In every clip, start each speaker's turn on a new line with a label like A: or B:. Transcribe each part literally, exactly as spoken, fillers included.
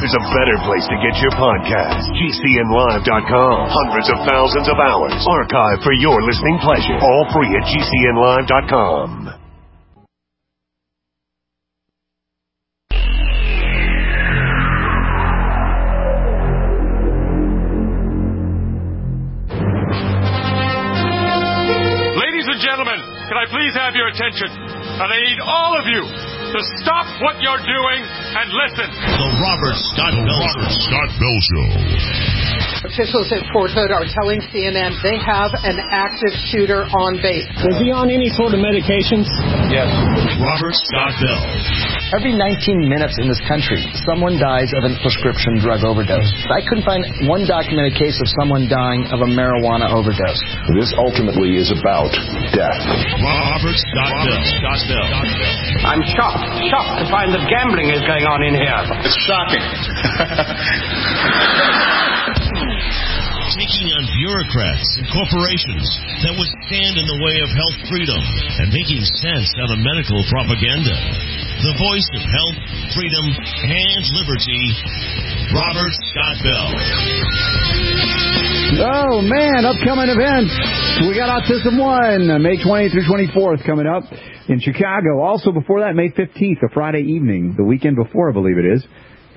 A: there's a better place to get your podcast. G C N live dot com. Hundreds of thousands of hours archived for your listening pleasure. All free at G C N live dot com.
B: Ladies and gentlemen, can I please have your attention? And I need all of you to stop what you're doing and listen.
C: The Robert Scott Bell, Robert Scott Bell Show.
D: Officials at Fort Hood are telling C N N they have an active shooter on base.
E: Is he on any sort of medications?
C: Yes. Robert Scott Bell.
F: Every nineteen minutes in this country, someone dies of a prescription drug overdose. I couldn't find one documented case of someone dying of a marijuana overdose.
G: This ultimately is about death.
C: Robert Scott Bell. Scott Bell.
H: I'm shocked, shocked to find that gambling is going on in here.
G: It's shocking.
C: Taking on bureaucrats and corporations that would stand in the way of health freedom and making sense out of medical propaganda. The voice of health, freedom, and liberty, Robert Scott Bell.
I: Oh, man, upcoming events. We got Autism One, May twentieth through twenty-fourth coming up in Chicago. Also, before that, May fifteenth, a Friday evening, the weekend before, I believe it is,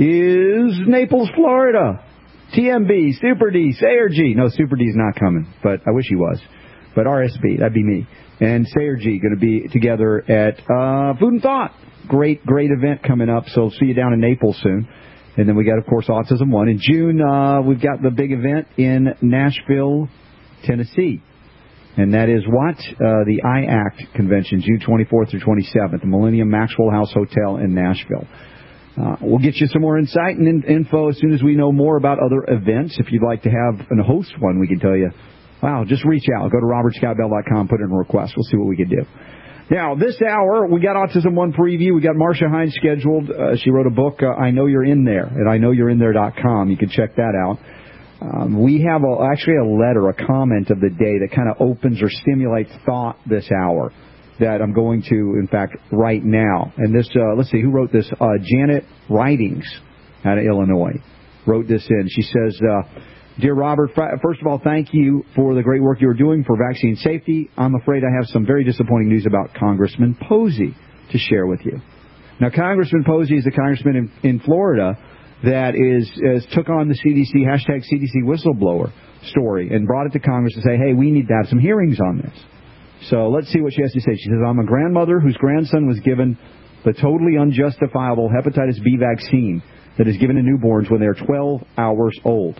I: is Naples, Florida. T M B, Super D, Sayer G. No, Super D's not coming, but I wish he was. But R S B, that'd be me. And Sayer G going to be together at uh, Food and Thought. Great, great event coming up, so see you down in Naples soon. And then we got, of course, Autism One. In June, uh, we've got the big event in Nashville, Tennessee. And that is what? Uh, the I ACT convention, June twenty-fourth through twenty-seventh, the Millennium Maxwell House Hotel in Nashville. Uh, we'll get you some more insight and in- info as soon as we know more about other events. If you'd like to have and host one, we can tell you, wow, just reach out. Go to robert scott bell dot com, put in a request. We'll see what we can do. Now, this hour, we got Autism One preview. We got Marcia Hines scheduled. Uh, she wrote a book, uh, I Know You're In There, at I know you're in there dot com. You can check that out. Um, we have a, actually a letter, a comment of the day that kind of opens or stimulates thought this hour that I'm going to, in fact, right now. And this, uh, let's see, who wrote this? Uh, Janet Ridings out of Illinois wrote this in. She says, uh, Dear Robert, first of all, thank you for the great work you're doing for vaccine safety. I'm afraid I have some very disappointing news about Congressman Posey to share with you. Now, Congressman Posey is a congressman in, in Florida that is, is took on the C D C, hashtag C D C whistleblower story and brought it to Congress to say, hey, we need to have some hearings on this. So let's see what she has to say. She says, I'm a grandmother whose grandson was given the totally unjustifiable hepatitis B vaccine that is given to newborns when they are twelve hours old,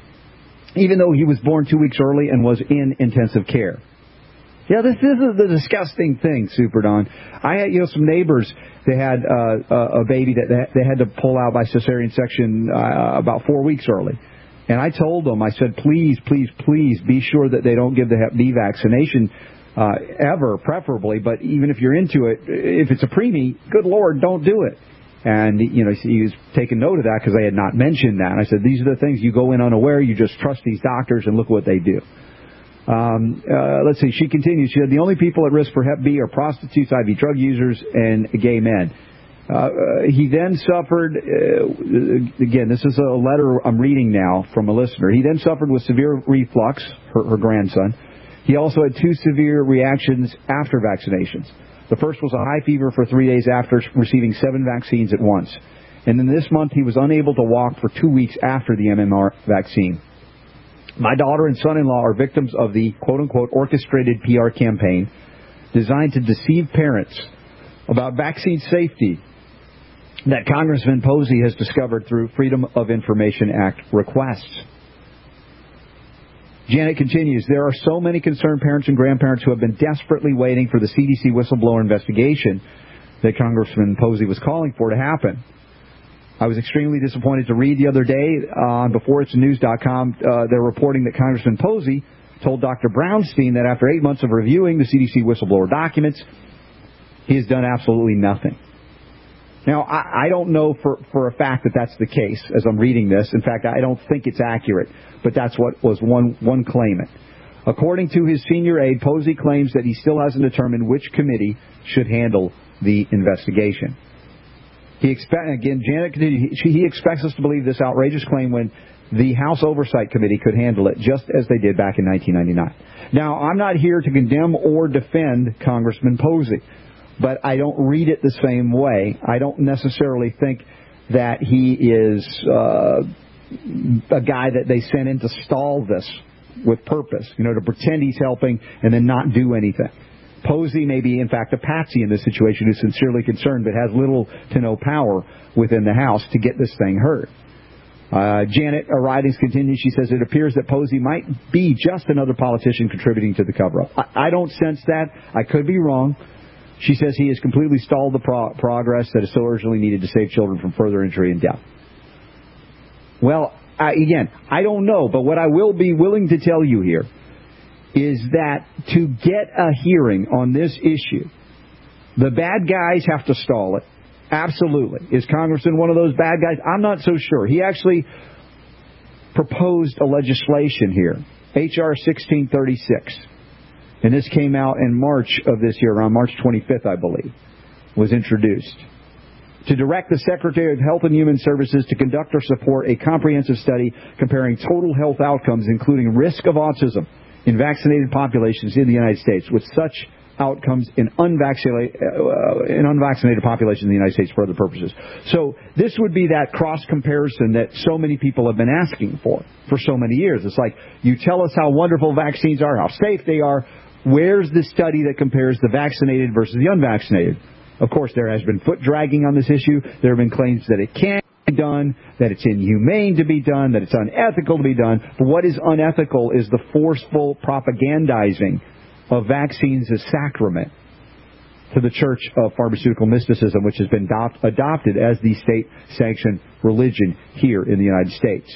I: even though he was born two weeks early and was in intensive care. Yeah, this, this is the disgusting thing, Super Don. I had, you know, some neighbors, they had uh, a baby that they had to pull out by cesarean section uh, about four weeks early. And I told them, I said, please, please, please be sure that they don't give the Hep B vaccination uh, ever, preferably. But even if you're into it, if it's a preemie, good Lord, don't do it. And, you know, he was taking note of that because I had not mentioned that. And I said, these are the things you go in unaware. You just trust these doctors and look what they do. Um, uh, let's see. She continues. She said, the only people at risk for Hep B are prostitutes, I V drug users, and gay men. Uh, uh, he then suffered, uh, again, this is a letter I'm reading now from a listener. He then suffered with severe reflux, her, her grandson. He also had two severe reactions after vaccinations. The first was a high fever for three days after receiving seven vaccines at once. And then this month he was unable to walk for two weeks after the M M R vaccine. My daughter and son-in-law are victims of the quote-unquote orchestrated P R campaign designed to deceive parents about vaccine safety that Congressman Posey has discovered through Freedom of Information Act requests. Janet continues, there are so many concerned parents and grandparents who have been desperately waiting for the C D C whistleblower investigation that Congressman Posey was calling for to happen. I was extremely disappointed to read the other day on before it's news dot com, uh, they're reporting that Congressman Posey told Doctor Brownstein that after eight months of reviewing the C D C whistleblower documents, he has done absolutely nothing. Now, I, I don't know for, for a fact that that's the case as I'm reading this. In fact, I don't think it's accurate, but that's what was one, one claimant. According to his senior aide, Posey claims that he still hasn't determined which committee should handle the investigation. He expect again, Janet continued, he, he expects us to believe this outrageous claim when the House Oversight Committee could handle it just as they did back in nineteen ninety-nine. Now, I'm not here to condemn or defend Congressman Posey, but I don't read it the same way. I don't necessarily think that he is uh, a guy that they sent in to stall this with purpose, you know, to pretend he's helping and then not do anything. Posey may be, in fact, a patsy in this situation who's sincerely concerned but has little to no power within the House to get this thing heard. Uh, Janet, our writings continue. She says it appears that Posey might be just another politician contributing to the cover-up. I, I don't sense that. I could be wrong. She says he has completely stalled the pro- progress that is so urgently needed to save children from further injury and death. Well, I, again, I don't know, but what I will be willing to tell you here is that to get a hearing on this issue, the bad guys have to stall it. Absolutely. Is Congressman one of those bad guys? I'm not so sure. He actually proposed a legislation here, H R sixteen thirty-six. And this came out in March of this year, around March twenty-fifth, I believe, was introduced. To direct the Secretary of Health and Human Services to conduct or support a comprehensive study comparing total health outcomes, including risk of autism, in vaccinated populations in the United States, with such outcomes in unvaccinated, uh, in unvaccinated populations in the United States for other purposes. So this would be that cross comparison that so many people have been asking for for so many years. It's like, you tell us how wonderful vaccines are, how safe they are. Where's the study that compares the vaccinated versus the unvaccinated? Of course, there has been foot dragging on this issue. There have been claims that it can't be done, that it's inhumane to be done, that it's unethical to be done. But what is unethical is the forceful propagandizing of vaccines as sacrament to the Church of Pharmaceutical Mysticism, which has been adopt, adopted as the state-sanctioned religion here in the United States.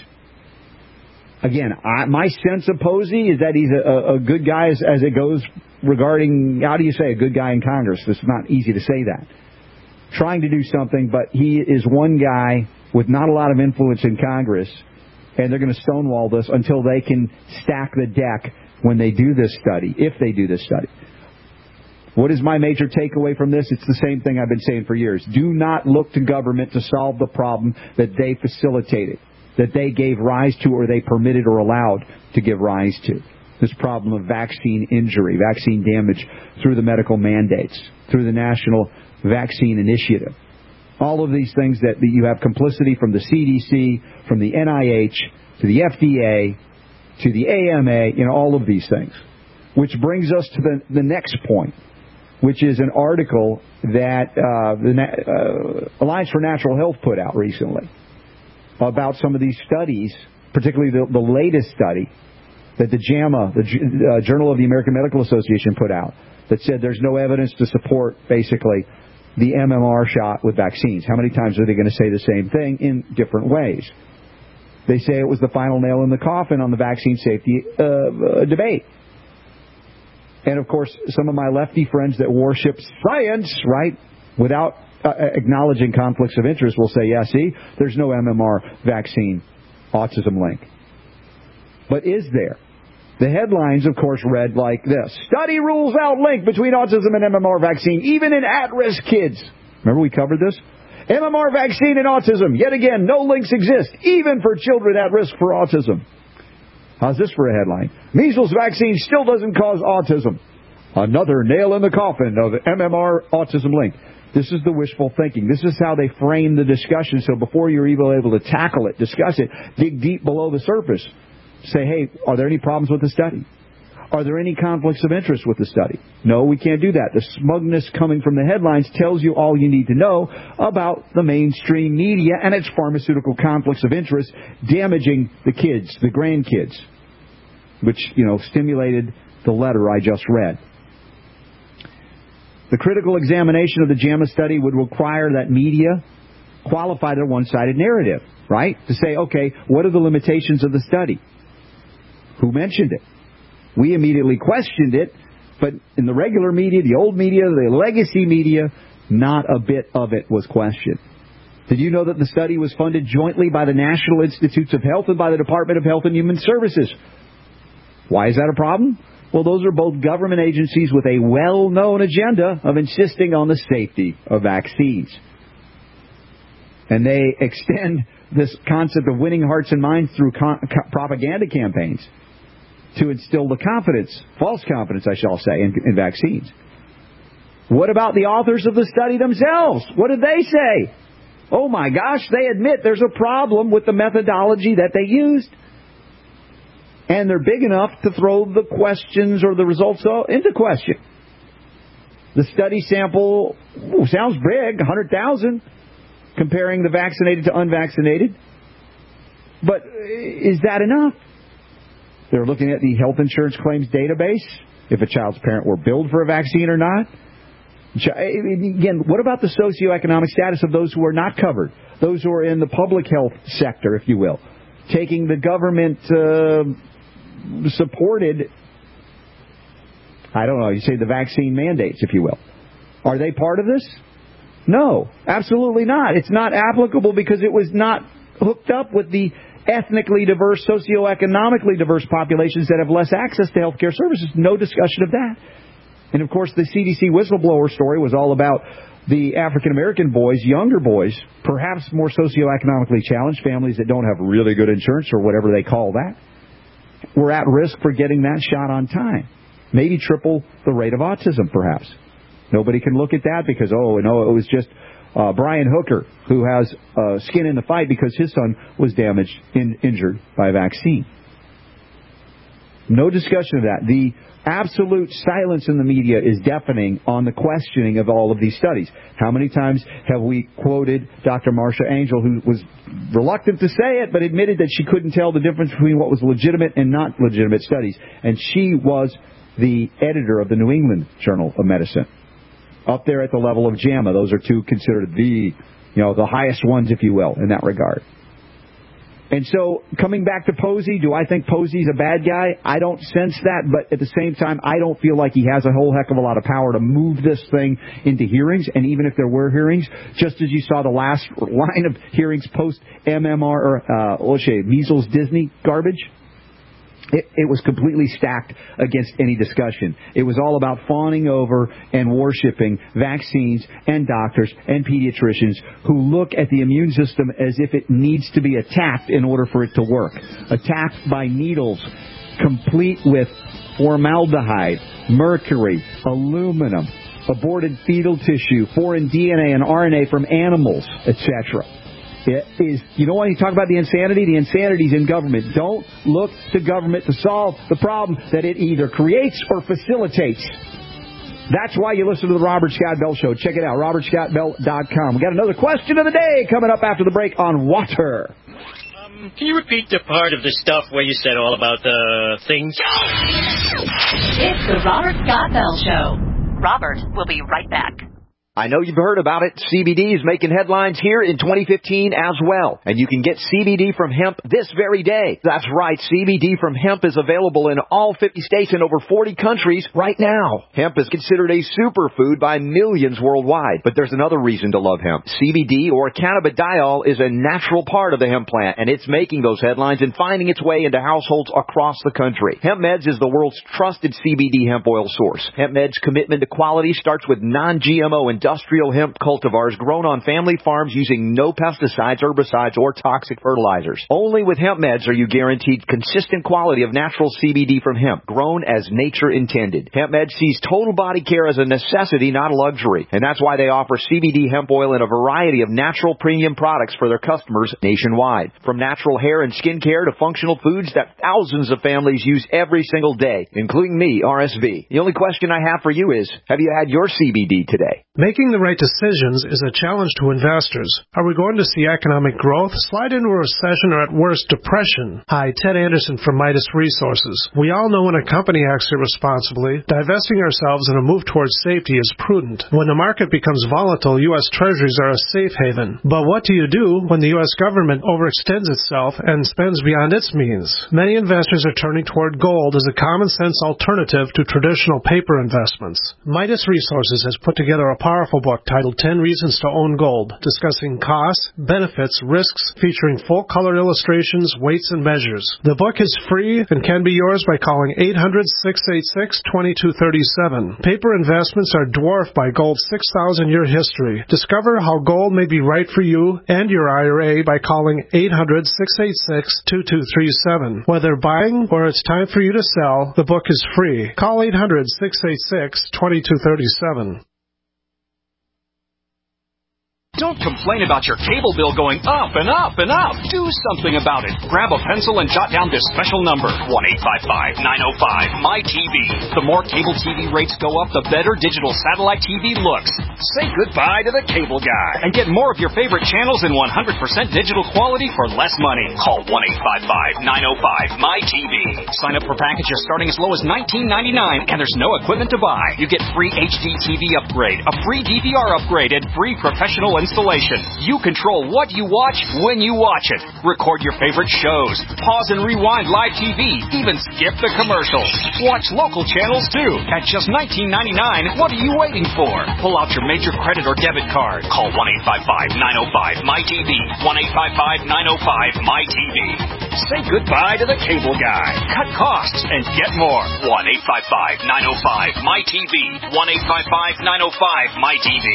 I: Again, I, my sense of Posey is that he's a, a good guy as, as it goes regarding, how do you say, a good guy in Congress? It's not easy to say that. Trying to do something, but he is one guy with not a lot of influence in Congress, and they're going to stonewall this until they can stack the deck when they do this study, if they do this study. What is my major takeaway from this? It's the same thing I've been saying for years. Do not look to government to solve the problem that they facilitated, that they gave rise to, or they permitted or allowed to give rise to. This problem of vaccine injury, vaccine damage through the medical mandates, through the National Vaccine Initiative. All of these things that, that you have complicity from the C D C, from the N I H, to the F D A, to the A M A, you know, all of these things. Which brings us to the, the next point, which is an article that uh, the uh, Alliance for Natural Health put out recently about some of these studies, particularly the, the latest study that the JAMA, the uh, Journal of the American Medical Association, put out, that said there's no evidence to support, basically, the M M R shot with vaccines. How many times are they going to say the same thing in different ways? They say it was the final nail in the coffin on the vaccine safety uh, uh, debate. And, of course, some of my lefty friends that worship science, right, without uh, acknowledging conflicts of interest will say, yeah, see, there's no M M R vaccine autism link. But is there? The headlines, of course, read like this. Study rules out link between autism and M M R vaccine, even in at-risk kids. Remember we covered this? M M R vaccine and autism. Yet again, no links exist, even for children at risk for autism. How's this for a headline? Measles vaccine still doesn't cause autism. Another nail in the coffin of M M R autism link. This is the wishful thinking. This is how they frame the discussion. So before you're even able to tackle it, discuss it, dig deep below the surface. Say, hey, are there any problems with the study? Are there any conflicts of interest with the study? No, we can't do that. The smugness coming from the headlines tells you all you need to know about the mainstream media and its pharmaceutical conflicts of interest damaging the kids, the grandkids, which, you know, stimulated the letter I just read. The critical examination of the JAMA study would require that media qualify their one-sided narrative, right? To say, okay, what are the limitations of the study? Who mentioned it? We immediately questioned it, but in the regular media, the old media, the legacy media, not a bit of it was questioned. Did you know that the study was funded jointly by the National Institutes of Health and by the Department of Health and Human Services? Why is that a problem? Well, those are both government agencies with a well-known agenda of insisting on the safety of vaccines. And they extend this concept of winning hearts and minds through con- co- propaganda campaigns to instill the confidence, false confidence, I shall say, in, in vaccines. What about the authors of the study themselves? What did they say? Oh, my gosh, they admit there's a problem with the methodology that they used. And they're big enough to throw the questions or the results into question. The study sample ooh, sounds big, one hundred thousand, comparing the vaccinated to unvaccinated. But is that enough? They're looking at the health insurance claims database, if a child's parent were billed for a vaccine or not. Again, what about the socioeconomic status of those who are not covered? Those who are in the public health sector, if you will, taking the government uh, supported, I don't know, you say the vaccine mandates, if you will. Are they part of this? No, absolutely not. It's not applicable because it was not hooked up with the ethnically diverse, socioeconomically diverse populations that have less access to health care services. No discussion of that. And, of course, the C D C whistleblower story was all about the African-American boys, younger boys, perhaps more socioeconomically challenged, families that don't have really good insurance or whatever they call that, were at risk for getting that shot on time. Maybe triple the rate of autism, perhaps. Nobody can look at that because, oh, no, it was just uh, Brian Hooker who has uh, skin in the fight because his son was damaged, in, injured by a vaccine. No discussion of that. The absolute silence in the media is deafening on the questioning of all of these studies. How many times have we quoted Doctor Marsha Angel, who was reluctant to say it, but admitted that she couldn't tell the difference between what was legitimate and not legitimate studies. And she was the editor of the New England Journal of Medicine. Up there at the level of JAMA. Those are two considered the, you know, the highest ones, if you will, in that regard. And so, coming back to Posey, do I think Posey's a bad guy? I don't sense that, but at the same time, I don't feel like he has a whole heck of a lot of power to move this thing into hearings. And even if there were hearings, just as you saw the last line of hearings post-M M R, or, uh, let's say, measles Disney garbage, It, it was completely stacked against any discussion. It was all about fawning over and worshiping vaccines and doctors and pediatricians who look at the immune system as if it needs to be attacked in order for it to work. Attacked by needles, complete with formaldehyde, mercury, aluminum, aborted fetal tissue, foreign D N A and R N A from animals, et cetera. It is, you know, when you talk about the insanity, the insanity's in government. Don't look to government to solve the problem that it either creates or facilitates. That's why you listen to the Robert Scott Bell Show. Check it out, robert scott bell dot com. We got another question of the day coming up after the break on water.
J: Um, can you repeat the part of the stuff where you said all about the things?
K: It's the Robert Scott Bell Show. Robert will be right back.
L: I know you've heard about it. C B D is making headlines here in twenty fifteen as well. And you can get C B D from hemp this very day. That's right. C B D from hemp is available in all fifty states and over forty countries right now. Hemp is considered a superfood by millions worldwide. But there's another reason to love hemp. C B D, or cannabidiol, is a natural part of the hemp plant, and it's making those headlines and finding its way into households across the country. HempMeds is the world's trusted C B D hemp oil source. HempMeds' commitment to quality starts with non G M O and industrial hemp cultivars grown on family farms using no pesticides, herbicides, or toxic fertilizers. Only with HempMeds are you guaranteed consistent quality of natural C B D from hemp, grown as nature intended. HempMeds sees total body care as a necessity, not a luxury, and that's why they offer C B D hemp oil in a variety of natural premium products for their customers nationwide. From natural hair and skin care to functional foods that thousands of families use every single day, including me, R S V. The only question I have for you is, have you had your C B D today?
M: Making the right decisions is a challenge to investors. Are we going to see economic growth, slide into a recession, or at worst, depression? Hi, Ted Anderson from Midas Resources. We all know when a company acts irresponsibly, divesting ourselves in a move towards safety is prudent. When the market becomes volatile, U S Treasuries are a safe haven. But what do you do when the U S government overextends itself and spends beyond its means? Many investors are turning toward gold as a common-sense alternative to traditional paper investments. Midas Resources has put together a powerful powerful book titled ten Reasons to Own Gold, discussing costs, benefits, risks, featuring full-color illustrations, weights, and measures. The book is free and can be yours by calling eight hundred, six eight six, two two three seven. Paper investments are dwarfed by gold's six thousand year history. Discover how gold may be right for you and your I R A by calling eight hundred, six eight six, two two three seven. Whether buying or it's time for you to sell, the book is free. Call eight hundred, six eight six, two two three seven.
N: Don't complain about your cable bill going up and up and up. Do something about it. Grab a pencil and jot down this special number, one eight five five, nine oh five, M Y T V. The more cable T V rates go up, the better digital satellite T V looks. Say goodbye to the cable guy and get more of your favorite channels in one hundred percent digital quality for less money. Call one eight five five, nine oh five, M Y T V. Sign up for packages starting as low as nineteen ninety-nine, and there's no equipment to buy. You get free H D T V upgrade, a free D V R upgrade, and free professional installation. You control what you watch when you watch it. Record your favorite shows. Pause and rewind live T V. Even skip the commercials. Watch local channels too. At just nineteen ninety-nine, what are you waiting for? Pull out your major credit or debit card. Call one eight five five, nine oh five, M Y T V. one eight five five, nine oh five, M Y T V. Say goodbye to the cable guy. Cut costs and get more. one eight five five, nine oh five, M Y T V. one eight five five, nine oh five, M Y T V.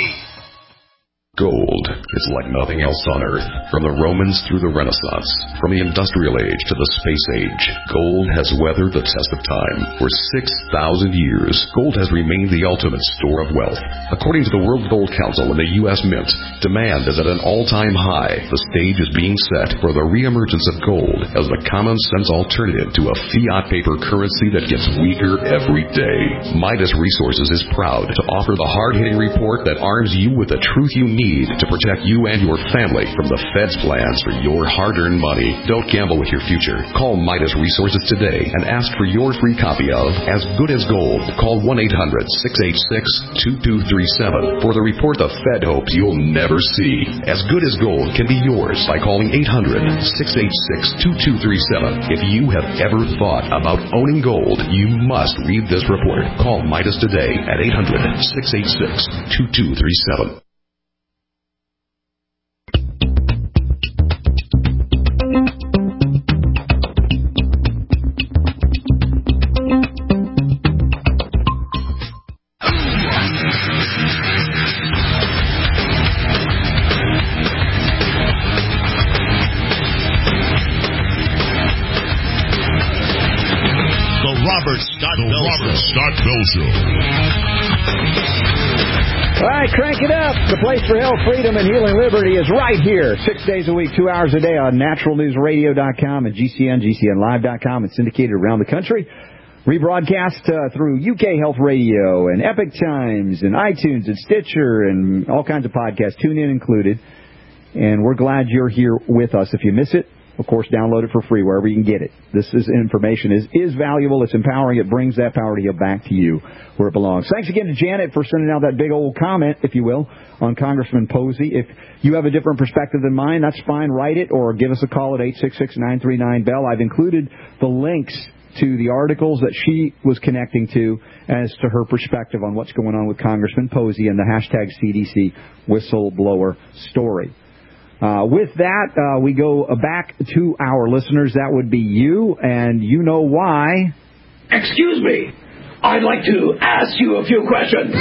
O: Gold is like nothing else on Earth. From the Romans through the Renaissance, from the Industrial Age to the Space Age, gold has weathered the test of time. For six thousand years, gold has remained the ultimate store of wealth. According to the World Gold Council and the U S Mint, demand is at an all-time high. The stage is being set for the reemergence of gold as the common-sense alternative to a fiat paper currency that gets weaker every day. Midas Resources is proud to offer the hard-hitting report that arms you with the truth you need to protect you and your family from the Fed's plans for your hard-earned money. Don't gamble with your future. Call Midas Resources today and ask for your free copy of As Good as Gold. Call one eight hundred, six eight six, two two three seven for the report the Fed hopes you'll never see. As Good as Gold can be yours by calling eight hundred, six eight six, two two three seven. If you have ever thought about owning gold, you must read this report. Call Midas today at eight hundred, six eight six, two two three seven.
C: Scott Bell Show.
I: All right, crank it up. The place for health, freedom, and healing liberty is right here. Six days a week, two hours a day on natural news radio dot com and G C N, G C N live dot com. It's syndicated around the country. Rebroadcast uh, through U K Health Radio and Epic Times and iTunes and Stitcher and all kinds of podcasts, TuneIn included. And we're glad you're here with us. If you miss it, of course, download it for free wherever you can get it. This is information is, is valuable. It's empowering. It brings that power to you back to you where it belongs. Thanks again to Janet for sending out that big old comment, if you will, on Congressman Posey. If you have a different perspective than mine, that's fine. Write it or give us a call at eight six six, nine three nine, B E L L. I've included the links to the articles that she was connecting to as to her perspective on what's going on with Congressman Posey and the hashtag C D C whistleblower story. Uh, with that, uh, we go back to our listeners. That would be you, and you know why.
P: Excuse me. I'd like to ask you a few questions.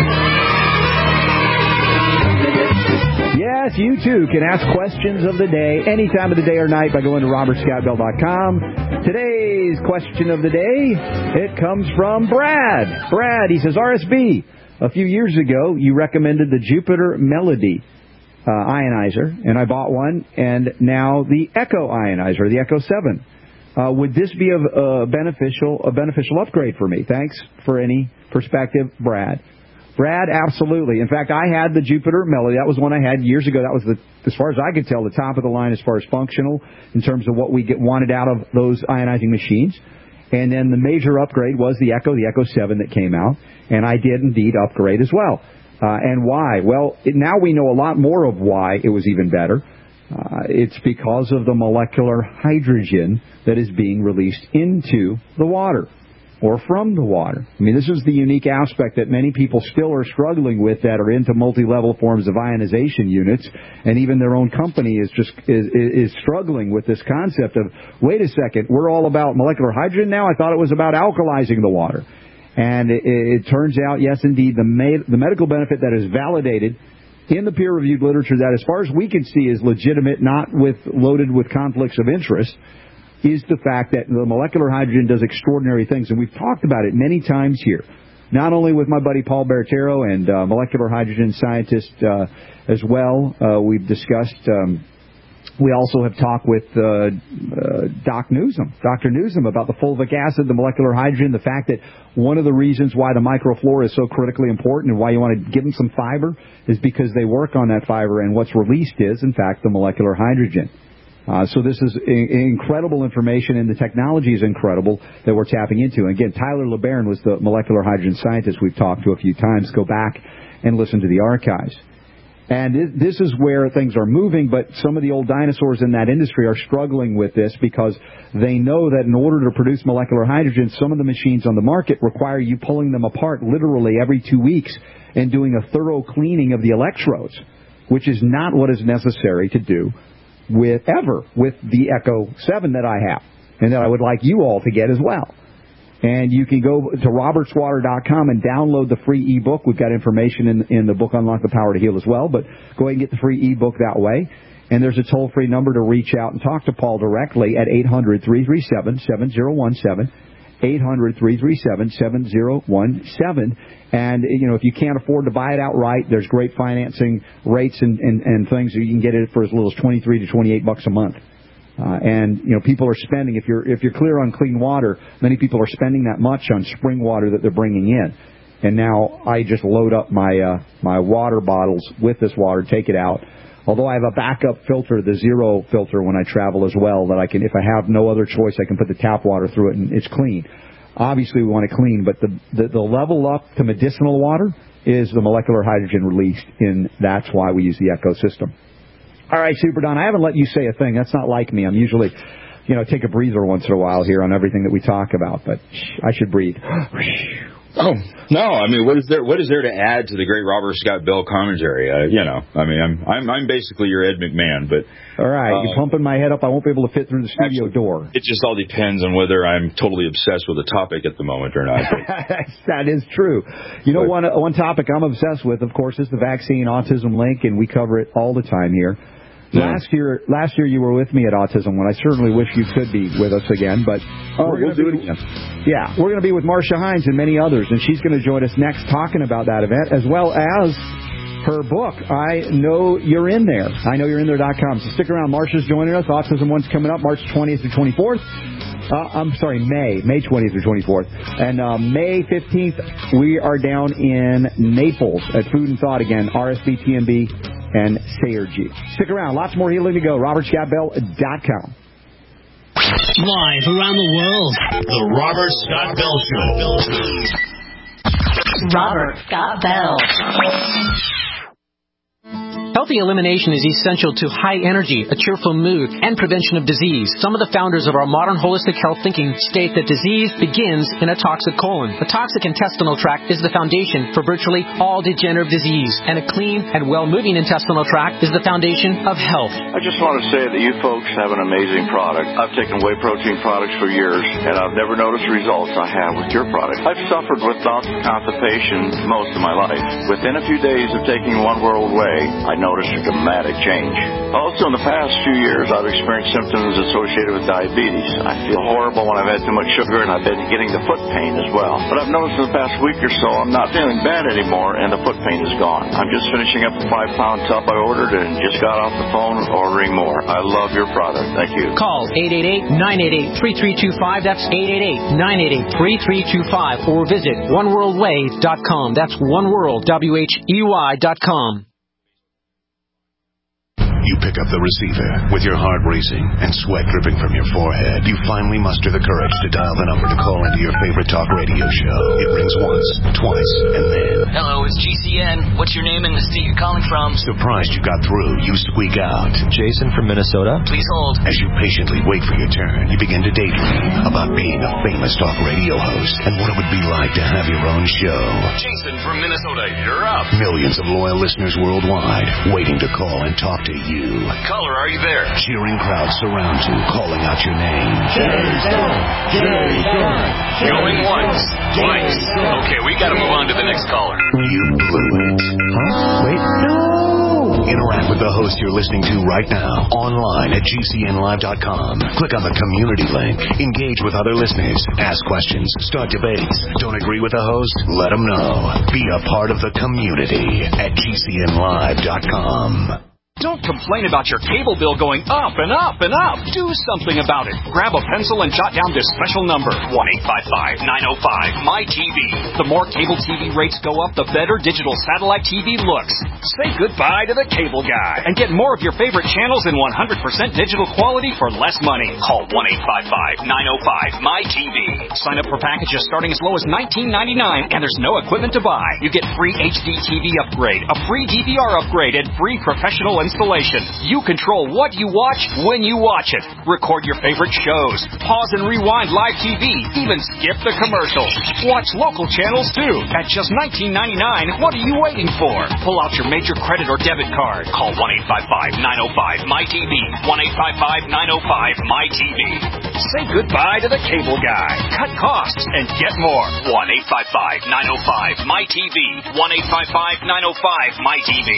I: Yes, you too can ask questions of the day any time of the day or night by going to robert scott bell dot com. Today's question of the day, it comes from Brad. Brad, he says, R S B, a few years ago, you recommended the Jupiter Melody Uh, ionizer, and I bought one, and now the Echo ionizer, the Echo seven. Uh, would this be a, a beneficial a beneficial upgrade for me? Thanks for any perspective, Brad. Brad, absolutely. In fact, I had the Jupiter Melody. That was one I had years ago. That was, the, as far as I could tell, the top of the line as far as functional in terms of what we get wanted out of those ionizing machines. And then the major upgrade was the Echo, the Echo seven that came out, and I did indeed upgrade as well. Uh, and why? Well, it, now we know a lot more of why it was even better. Uh, it's because of the molecular hydrogen that is being released into the water. or from the water. I mean, this is the unique aspect that many people still are struggling with that are into multi-level forms of ionization units, and even their own company is just is, is struggling with this concept of, wait a second, we're all about molecular hydrogen now? I thought it was about alkalizing the water. And it, it turns out, yes, indeed, the, med- the medical benefit that is validated in the peer-reviewed literature that, as far as we can see, is legitimate, not with loaded with conflicts of interest, is the fact that the molecular hydrogen does extraordinary things. And we've talked about it many times here, not only with my buddy Paul Bertero and uh, molecular hydrogen scientist uh, as well. Uh, we've discussed, um, we also have talked with uh, uh, Doc Newsom, Doctor Newsom, about the fulvic acid, the molecular hydrogen, the fact that one of the reasons why the microflora is so critically important and why you want to give them some fiber is because they work on that fiber, and what's released is, in fact, the molecular hydrogen. Uh, so this is I- incredible information, and the technology is incredible that we're tapping into. Again, Tyler LeBaron was the molecular hydrogen scientist we've talked to a few times. Go back and listen to the archives. And it, this is where things are moving, but some of the old dinosaurs in that industry are struggling with this because they know that in order to produce molecular hydrogen, some of the machines on the market require you pulling them apart literally every two weeks and doing a thorough cleaning of the electrodes, which is not what is necessary to do with ever with the Echo seven that I have and that I would like you all to get as well. And you can go to roberts water dot com and download the free ebook. We've got information in, in the book Unlock the Power to Heal as well, but go ahead and get the free ebook that way. And there's a toll-free number to reach out and talk to Paul directly at eight hundred, three three seven, seven zero one seven, eight hundred, three three seven, seven zero one seven. And, you know, if you can't afford to buy it outright, there's great financing rates and, and, and things. You can get it for as little as twenty-three to twenty-eight bucks a month. Uh, and, you know, people are spending, if you're if you're clear on clean water, many people are spending that much on spring water that they're bringing in. And now I just load up my uh, my water bottles with this water, take it out. Although I have a backup filter, the zero filter, when I travel as well, that I can, if I have no other choice, I can put the tap water through it and it's clean. Obviously, we want it clean, but the, the, the level up to medicinal water is the molecular hydrogen released, and that's why we use the Echo system. All right, Super Don, I haven't let you say a thing. That's not like me. I'm usually, you know, take a breather once in a while here on everything that we talk about, but I should breathe.
Q: Oh, no, I mean, what is there What is there to add to the great Robert Scott Bell commentary? Uh, you know, I mean, I'm I'm I'm basically your Ed McMahon, but...
I: All right, uh, you're pumping my head up. I won't be able to fit through the studio
Q: actually,
I: door.
Q: It just all depends on whether I'm totally obsessed with the topic at the moment or not.
I: That is true. You know, one one topic I'm obsessed with, of course, is the vaccine autism link, and we cover it all the time here. Yeah. Last year, last year you were with me at Autism One. I certainly wish you could be with us again, but
Q: oh,
I: we're
Q: we'll do
I: be,
Q: it again.
I: Yeah, we're going to be with Marcia Hines and many others, and she's going to join us next talking about that event as well as her book. I know you're in there. I know you're in there dot com. So stick around. Marcia's joining us. Autism One's coming up March twentieth through twenty-fourth. Uh, I'm sorry, May, May twentieth through twenty-fourth. And uh, May fifteenth, we are down in Naples at Food and Thought again, R S B T M B and Sayergy. Stick around. Lots more healing to go. robert scott bell dot com.
C: Live around the world, The Robert Scott Bell Show.
K: Robert Scott Bell.
R: Healthy elimination is essential to high energy, a cheerful mood, and prevention of disease. Some of the founders of our modern holistic health thinking state that disease begins in a toxic colon. The toxic intestinal tract is the foundation for virtually all degenerative disease, and a clean and well-moving intestinal tract is the foundation of health.
S: I just want to say that you folks have an amazing product. I've taken whey protein products for years, and I've never noticed the results I have with your product. I've suffered with bouts of constipation most of my life. Within a few days of taking One World Whey, I noticed a dramatic change. Also, in the past few years, I've experienced symptoms associated with diabetes. I feel horrible when I've had too much sugar, and I've been getting the foot pain as well. But I've noticed in the past week or so, I'm not feeling bad anymore, and the foot pain is gone. I'm just finishing up a five-pound tub I ordered and just got off the phone ordering more. I love your product. Thank you.
R: Call eight eight eight, nine eight eight, three three two five. That's eight eight eight, nine eight eight, three three two five. Or visit one world whey dot com. That's oneworld, W H E Y dot com.
A: You pick up the receiver. With your heart racing and sweat dripping from your forehead, you finally muster the courage to dial the number to call into your favorite talk radio show. It rings once, twice, and then...
T: Hello, it's G C N. What's your name and the state you're calling from?
A: Surprised you got through, you squeak out.
U: Jason from Minnesota.
T: Please hold.
A: As you patiently wait for your turn, you begin to daydream about being a famous talk radio host and what it would be like to have your own show.
N: Jason from Minnesota, you're up.
A: Millions of loyal listeners worldwide waiting to call and talk to you.
N: Caller, are you there?
A: Cheering crowds surround you, calling out your name.
N: Jason! Jason! Going once, twice. Okay, we gotta move on to the next caller.
A: You blew it. Huh? Wait, no! Interact with the host you're listening to right now, online at G C N live dot com. Click on the community link. Engage with other listeners. Ask questions. Start debates. Don't agree with the host? Let them know. Be a part of the community at G C N live dot com.
N: Don't complain about your cable bill going up and up and up. Do something about it. Grab a pencil and jot down this special number, one eight five five, nine oh five, M Y T V. The more cable T V rates go up, the better digital satellite T V looks. Say goodbye to the cable guy and get more of your favorite channels in one hundred percent digital quality for less money. Call one eight five five, nine oh five, M Y T V. Sign up for packages starting as low as nineteen ninety-nine, and there's no equipment to buy. You get free H D T V upgrade, a free D V R upgrade, and free professional installation. You control what you watch when you watch it. Record your favorite shows. Pause and rewind live T V. Even skip the commercials. Watch local channels too. At just nineteen ninety-nine, what are you waiting for? Pull out your major credit or debit card. Call one eight five five, nine oh five, M Y T V. one eight five five, nine oh five, M Y T V. Say goodbye to the cable guy. Cut costs and get more. one eight five five, nine oh five, M Y T V. one eight five five, nine oh five, M Y T V.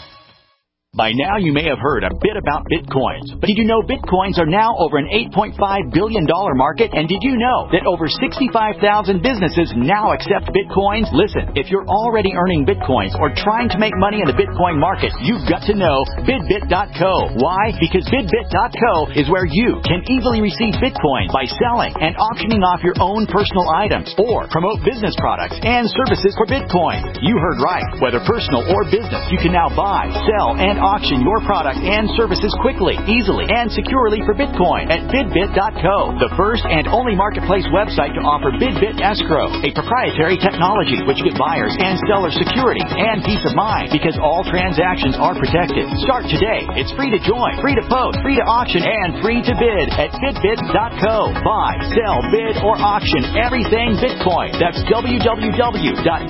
V: By now, you may have heard a bit about Bitcoins. But did you know Bitcoins are now over an eight point five billion dollars market? And did you know that over sixty-five thousand businesses now accept Bitcoins? Listen, if you're already earning Bitcoins or trying to make money in the Bitcoin market, you've got to know Bidbit dot co. Why? Because Bidbit dot co is where you can easily receive Bitcoin by selling and auctioning off your own personal items or promote business products and services for Bitcoin. You heard right. Whether personal or business, you can now buy, sell, and auction your product and services quickly, easily, and securely for Bitcoin at Bidbit dot co, the first and only marketplace website to offer Bidbit Escrow, a proprietary technology which gives buyers and sellers security and peace of mind because all transactions are protected. Start today. It's free to join, free to post, free to auction, and free to bid at Bidbit dot co. Buy, sell, bid, or auction everything Bitcoin. That's w w w dot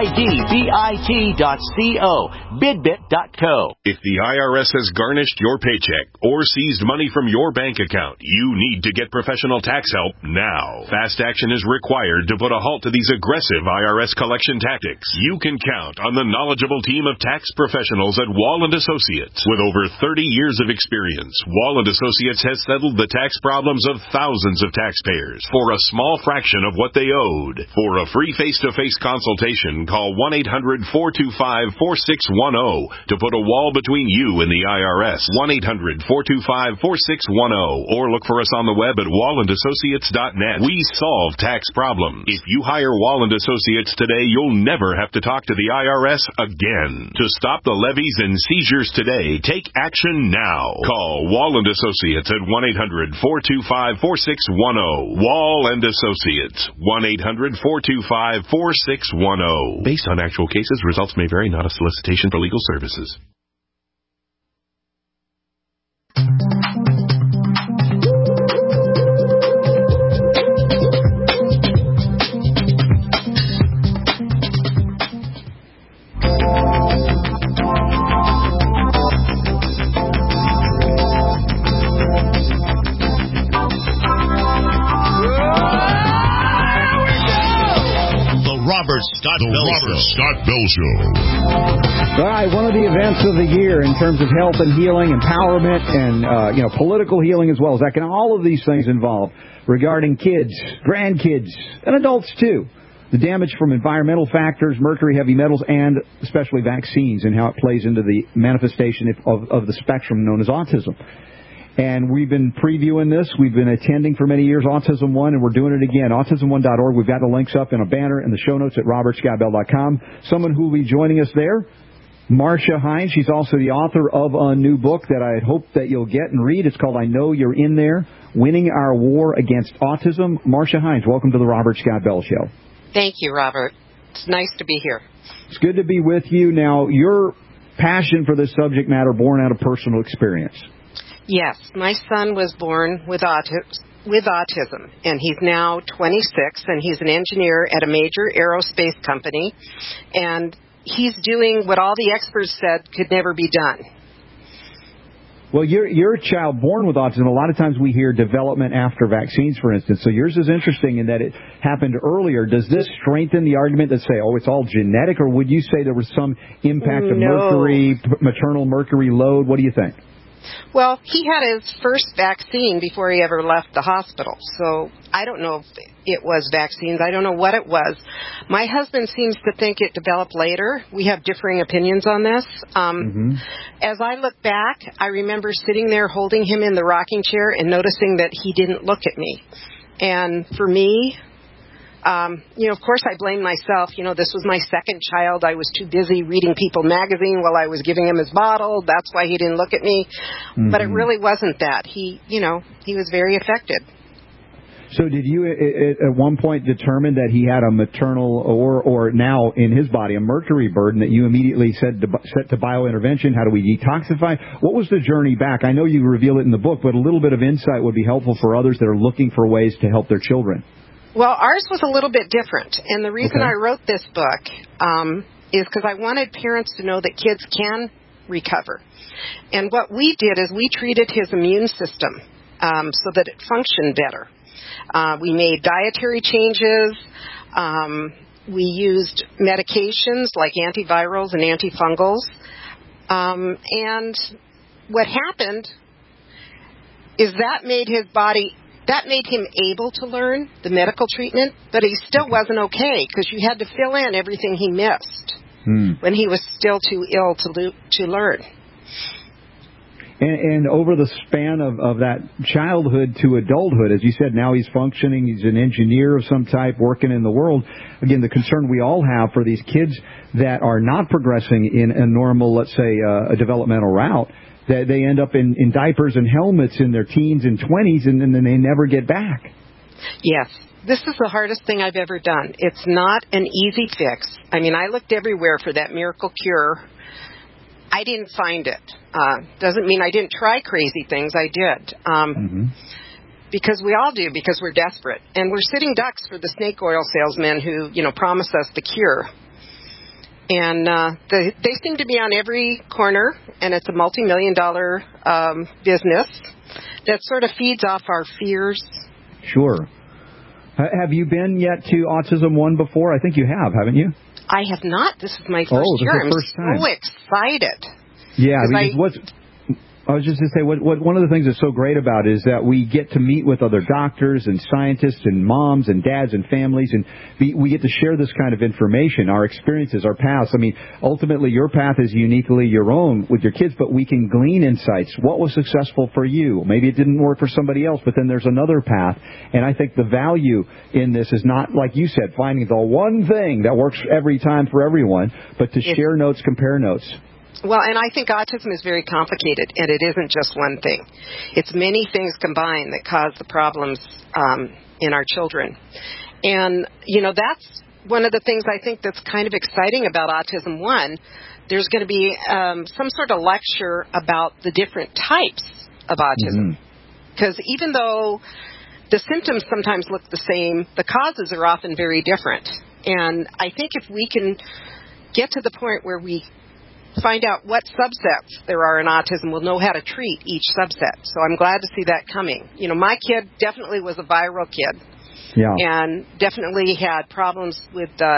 V: bidbit dot co. Bidbit dot co.
W: If the I R S has garnished your paycheck or seized money from your bank account, you need to get professional tax help now. Fast action is required to put a halt to these aggressive I R S collection tactics. You can count on the knowledgeable team of tax professionals at Wall and Associates. With over thirty years of experience, Wall and Associates has settled the tax problems of thousands of taxpayers for a small fraction of what they owed. For a free face-to-face consultation, call one eight hundred, four two five, four six one zero to put a wall between you and the I R S. one eight hundred, four two five, four six one zero or look for us on the web at wall and associates dot net. We solve tax problems. If you hire Wall and Associates today, you'll never have to talk to the I R S again. To stop the levies and seizures today, take action now. Call Wall and Associates at one eight hundred, four two five, four six one zero. Wall and Associates, one eight hundred, four two five, four six one zero. Based on actual cases, results may vary, not a solicitation for legal services.
C: Robert Scott the Bell Robert Show. Scott Bell Show.
I: All right, one of the events of the year in terms of health and healing, empowerment, and uh, you know, political healing as well as that. Can all of these things involved regarding kids, grandkids, and adults too. The damage from environmental factors, mercury, heavy metals, and especially vaccines, and how it plays into the manifestation of, of the spectrum known as autism. And we've been previewing this. We've been attending for many years Autism One, and we're doing it again. autism one dot org. We've got the links up in a banner in the show notes at robert scott bell dot com. Someone who will be joining us there Marcia Hines. She's also the author of a new book that I hope that you'll get and read. It's called I Know You're In There, Winning Our War Against Autism. Marcia Hines, welcome to the Robert Scott Bell Show.
B: Thank you, Robert. It's nice to be here.
I: It's good to be with you. Now, your passion for this subject matter born out of personal experience.
B: Yes, my son was born with autism. with autism, and he's now twenty-six, and he's an engineer at a major aerospace company, and he's doing what all the experts said could never be done.
I: Well, you're, you're a child born with autism. A lot of times we hear development after vaccines, for instance. So yours is interesting in that it happened earlier. Does this strengthen the argument that say, oh, it's all genetic, or would you say there was some impact of
B: no.
I: mercury, maternal mercury load? What do you think?
B: Well, he had his first vaccine before he ever left the hospital. So I don't know if it was vaccines. I don't know what it was. My husband seems to think it developed later. We have differing opinions on this. Um, mm-hmm. As I look back, I remember sitting there holding him in the rocking chair and noticing that he didn't look at me. And for me, Um, you know, of course, I blame myself. You know, this was my second child. I was too busy reading People magazine while I was giving him his bottle. That's why he didn't look at me. Mm-hmm. But it really wasn't that. He, you know, he was very affected.
I: So did you at one point determine that he had a maternal or, or now in his body, a mercury burden that you immediately said to, set to biointervention? How do we detoxify? What was the journey back? I know you reveal it in the book, but a little bit of insight would be helpful for others that are looking for ways to help their children.
B: Well, ours was a little bit different, and the reason
I: okay.
B: I wrote this book um, is because I wanted parents to know that kids can recover. And what we did is we treated his immune system um, so that it functioned better. Uh, we made dietary changes. Um, we used medications like antivirals and antifungals. Um, and what happened is that made his body... That made him able to learn the medical treatment, but he still wasn't okay because you had to fill in everything he missed hmm. when he was still too ill to lo- to learn.
I: And, and over the span of, of that childhood to adulthood, as you said, now he's functioning, he's an engineer of some type working in the world. Again, the concern we all have for these kids that are not progressing in a normal, let's say, uh, a developmental route, that they end up in, in diapers and helmets in their teens and twenties, and then they never get back.
B: Yes. This is the hardest thing I've ever done. It's not an easy fix. I mean, I looked everywhere for that miracle cure. I didn't find it. Uh, doesn't mean I didn't try crazy things. I did. Um, mm-hmm. Because we all do, because we're desperate. And we're sitting ducks for the snake oil salesmen who, you know, promise us the cure. And uh, the, they seem to be on every corner, and it's a multi-million dollar um, business that sort of feeds off our fears.
I: Sure. Uh, have you been yet to Autism One before? I think you have, haven't you?
B: I have not. This is my first
I: oh,
B: year.
I: I'm
B: first
I: time.
B: so excited.
I: Yeah, because
B: I,
I: what's... I was just going to say, what, what, one of the things that's so great about it is that we get to meet with other doctors and scientists and moms and dads and families, and we, we get to share this kind of information, our experiences, our paths. I mean, ultimately, your path is uniquely your own with your kids, but we can glean insights. What was successful for you? Maybe it didn't work for somebody else, but then there's another path. And I think the value in this is not, like you said, finding the one thing that works every time for everyone, but to
B: yes.
I: share notes, compare notes.
B: Well, and I think autism is very complicated, and it isn't just one thing. It's many things combined that cause the problems um, in our children. And, you know, that's one of the things I think that's kind of exciting about Autism One. There's going to be um, some sort of lecture about the different types of autism. Because mm-hmm. even though the symptoms sometimes look the same, the causes are often very different. And I think if we can get to the point where we find out what subsets there are in autism, we'll know how to treat each subset. So I'm glad to see that coming. You know, my kid definitely was a viral kid.
I: Yeah.
B: And definitely had problems with uh,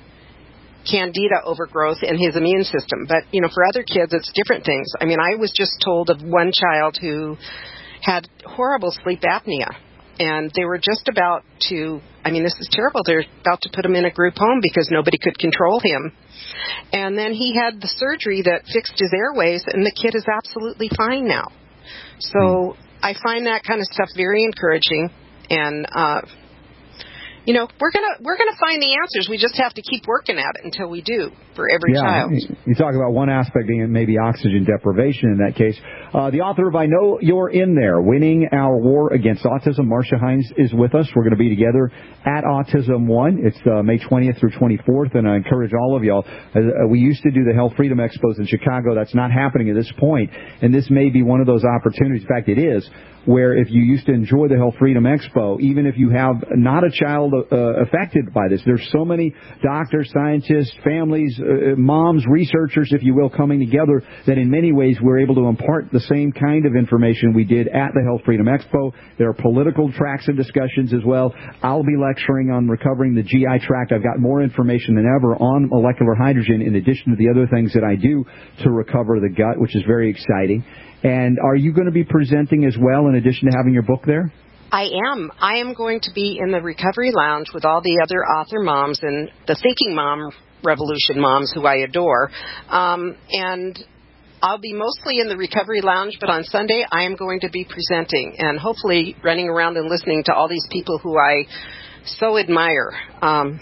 B: candida overgrowth in his immune system. But, you know, for other kids, it's different things. I mean, I was just told of one child who had horrible sleep apnea. And they were just about to, I mean, this is terrible. They're about to put him in a group home because nobody could control him. And then he had the surgery that fixed his airways, and the kid is absolutely fine now. So I find that kind of stuff very encouraging. And, uh, you know, we're gonna we're gonna find the answers. We just have to keep working at it until we do for every
I: yeah,
B: child.
I: You talk about one aspect being maybe oxygen deprivation in that case. Uh, the author of I Know You're In There, Winning Our War Against Autism, Marcia Hines, is with us. We're going to be together at Autism One. It's uh, May twentieth through twenty-fourth, and I encourage all of y'all. Uh, we used to do the Health Freedom Expos in Chicago. That's not happening at this point, and this may be one of those opportunities. In fact, it is, where if you used to enjoy the Health Freedom Expo, even if you have not a child uh, affected by this, there's so many doctors, scientists, families, uh, moms, researchers, if you will, coming together that in many ways we're able to impart the same kind of information we did at the Health Freedom Expo. There are political tracks and discussions as well. I'll be lecturing on recovering the G I tract. I've got more information than ever on molecular hydrogen in addition to the other things that I do to recover the gut, which is very exciting. And are you going to be presenting as well in addition to having your book there?
B: I am. I am going to be in the Recovery Lounge with all the other author moms and the Thinking Mom Revolution moms who I adore. Um, and I'll be mostly in the Recovery Lounge, but on Sunday I am going to be presenting and hopefully running around and listening to all these people who I so admire. Um,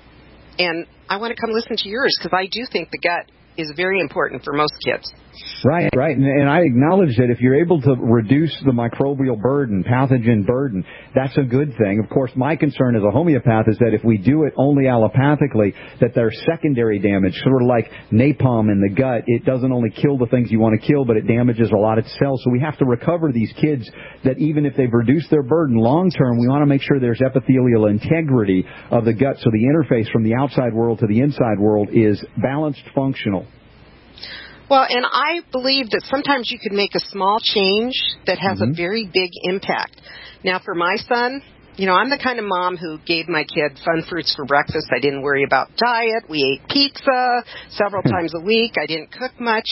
B: and I want to come listen to yours because I do think the gut is very important for most kids.
I: Right, right. And, and I acknowledge that if you're able to reduce the microbial burden, pathogen burden, that's a good thing. Of course, my concern as a homeopath is that if we do it only allopathically, that there's secondary damage, sort of like napalm in the gut. It doesn't only kill the things you want to kill, but it damages a lot of cells. So we have to recover these kids that even if they've reduced their burden long term, we want to make sure there's epithelial integrity of the gut so the interface from the outside world to the inside world is balanced, functional.
B: Well, and I believe that sometimes you can make a small change that has mm-hmm. a very big impact. Now, for my son, you know, I'm the kind of mom who gave my kid Fun Fruits for breakfast. I didn't worry about diet. We ate pizza several times a week. I didn't cook much.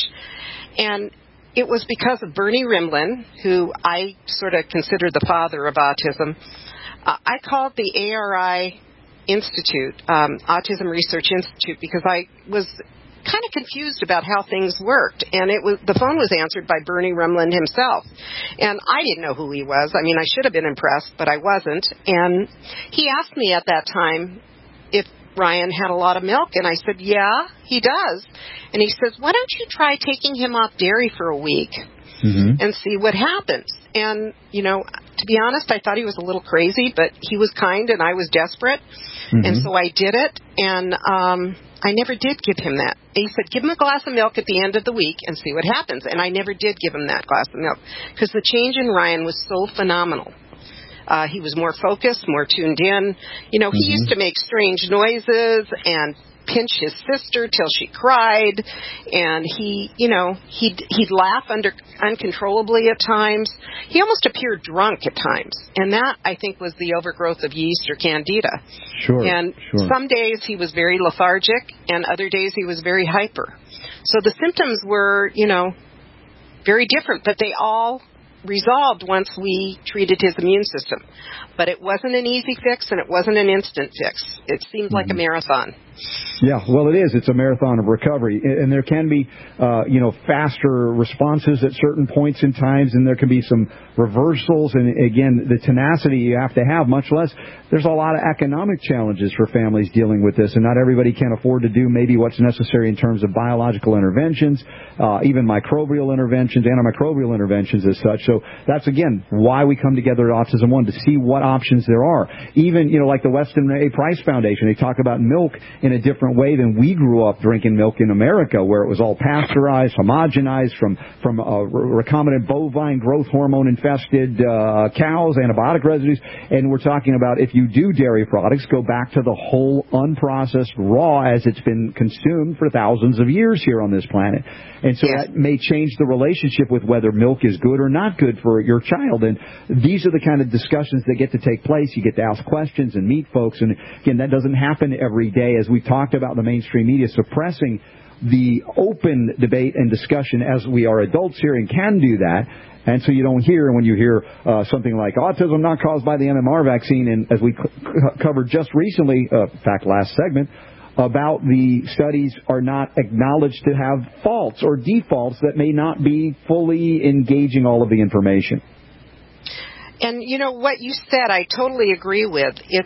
B: And it was because of Bernie Rimlin, who I sort of consider the father of autism. Uh, I called the A R I Institute, um, Autism Research Institute, because I was kind of confused about how things worked, and it was the phone was answered by Bernie Rumland himself, and I didn't know who he was. I mean, I should have been impressed, but I wasn't. And he asked me at that time if Ryan had a lot of milk, and I said, yeah, he does. And he says, why don't you try taking him off dairy for a week mm-hmm. and see what happens? And, you know, to be honest, I thought he was a little crazy, but he was kind and I was desperate, mm-hmm. and so I did it, and um I never did give him that. He said, give him a glass of milk at the end of the week and see what happens. And I never did give him that glass of milk because the change in Ryan was so phenomenal. Uh, he was more focused, more tuned in. You know, he mm-hmm. used to make strange noises and pinch his sister till she cried. And he, you know, he'd, he'd laugh under, uncontrollably at times. He almost appeared drunk at times. And that, I think, was the overgrowth of yeast or candida.
I: Sure.
B: And
I: sure.
B: some days he was very lethargic, and other days he was very hyper. So the symptoms were, you know, very different, but they all resolved once we treated his immune system. But it wasn't an easy fix, and it wasn't an instant fix. It seemed mm-hmm. like a marathon.
I: Yeah, well, it is. It's a marathon of recovery, and there can be, uh, you know, faster responses at certain points in times, and there can be some reversals. And again, the tenacity you have to have, much less. There's a lot of economic challenges for families dealing with this, and not everybody can afford to do maybe what's necessary in terms of biological interventions, uh, even microbial interventions, antimicrobial interventions as such. So that's, again, why we come together at Autism One, to see what options there are. Even, you know, like the Weston A. Price Foundation, they talk about milk in a different way than we grew up drinking milk in America, where it was all pasteurized, homogenized from from uh, recombinant bovine growth hormone infested uh, cows, antibiotic residues. And we're talking about, if you do dairy products, go back to the whole unprocessed raw as it's been consumed for thousands of years here on this planet. And so yes. that may change the relationship with whether milk is good or not good for your child. And these are the kind of discussions that get to take place. You get to ask questions and meet folks. And again, that doesn't happen every day, as we talked about the mainstream media suppressing the open debate and discussion as we are adults here and can do that. And so you don't hear, when you hear uh, something like autism not caused by the M M R vaccine, and as we c- covered just recently, uh, in fact, last segment, about the studies are not acknowledged to have faults or defaults that may not be fully engaging all of the information.
B: And, you know, what you said, I totally agree with. It's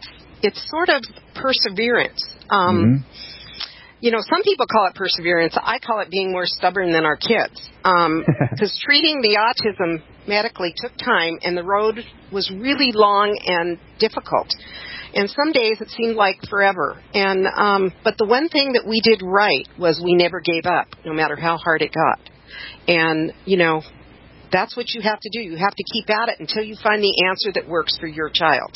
B: it's sort of perseverance. Um,
I: mm-hmm.
B: You know, some people call it perseverance. I call it being more stubborn than our kids. Because um, treating the autism medically took time, and the road was really long and difficult. And some days it seemed like forever. And um, but the one thing that we did right was we never gave up, no matter how hard it got. And, you know, that's what you have to do. You have to keep at it until you find the answer that works for your child.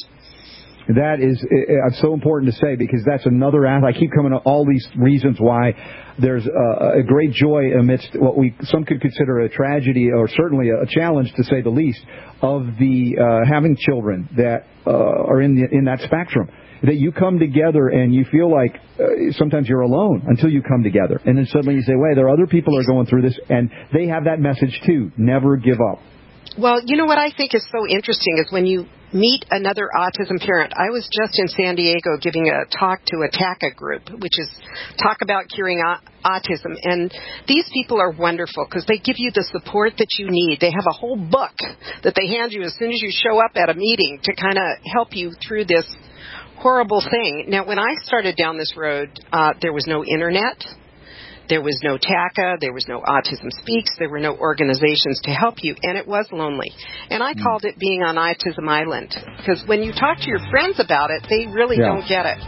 I: That is uh, so important to say, because that's another aspect. I keep coming to all these reasons why there's a, a great joy amidst what we some could consider a tragedy, or certainly a challenge, to say the least, of the uh, having children that uh, are in the, in that spectrum. That you come together and you feel like uh, sometimes you're alone until you come together, and then suddenly you say, "Wait, there are other people who are going through this, and they have that message too. Never give up."
B: Well, you know what I think is so interesting is when you meet another autism parent. I was just in San Diego giving a talk to a T A C A group, which is Talk About Curing Autism. And these people are wonderful because they give you the support that you need. They have a whole book that they hand you as soon as you show up at a meeting to kind of help you through this horrible thing. Now, when I started down this road, uh, there was no internet. There was no T A C A, there was no Autism Speaks, there were no organizations to help you, and it was lonely. And I mm. called it being on Autism Island, because when you talk to your friends about it, they really yeah. don't get it.